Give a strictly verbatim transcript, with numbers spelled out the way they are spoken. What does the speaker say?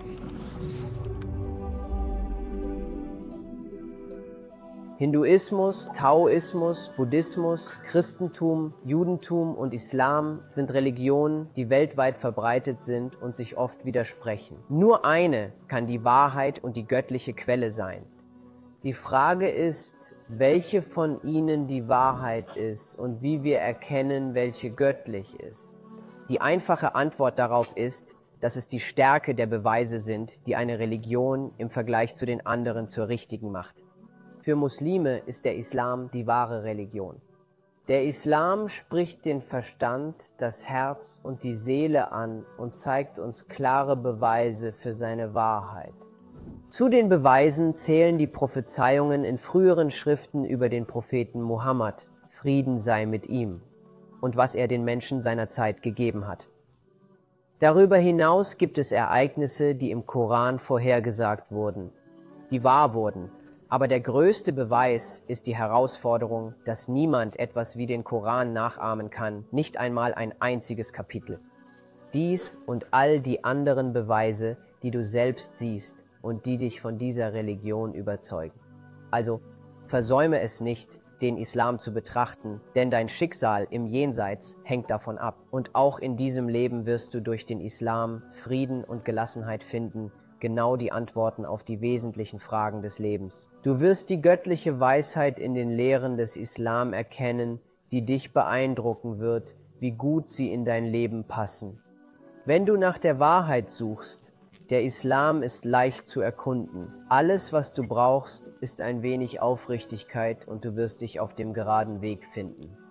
Hinduismus, Taoismus, Buddhismus, Christentum, Judentum und Islam sind Religionen, die weltweit verbreitet sind und sich oft widersprechen. Nur eine kann die Wahrheit und die göttliche Quelle sein. Die Frage ist, welche von ihnen die Wahrheit ist und wie wir erkennen, welche göttlich ist. Die einfache Antwort darauf ist, dass es die Stärke der Beweise sind, die eine Religion im Vergleich zu den anderen zur richtigen macht. Für Muslime ist der Islam die wahre Religion. Der Islam spricht den Verstand, das Herz und die Seele an und zeigt uns klare Beweise für seine Wahrheit. Zu den Beweisen zählen die Prophezeiungen in früheren Schriften über den Propheten Mohammed, Frieden sei mit ihm, und was er den Menschen seiner Zeit gegeben hat. Darüber hinaus gibt es Ereignisse, die im Koran vorhergesagt wurden, die wahr wurden. Aber der größte Beweis ist die Herausforderung, dass niemand etwas wie den Koran nachahmen kann, nicht einmal ein einziges Kapitel. Dies und all die anderen Beweise, die du selbst siehst und die dich von dieser Religion überzeugen. Also versäume es nicht, den Islam zu betrachten, denn dein Schicksal im Jenseits hängt davon ab. Und auch in diesem Leben wirst du durch den Islam Frieden und Gelassenheit finden, genau die Antworten auf die wesentlichen Fragen des Lebens. Du wirst die göttliche Weisheit in den Lehren des Islam erkennen, die dich beeindrucken wird, wie gut sie in dein Leben passen. Wenn du nach der Wahrheit suchst, der Islam ist leicht zu erkunden. Alles, was du brauchst, ist ein wenig Aufrichtigkeit und du wirst dich auf dem geraden Weg finden.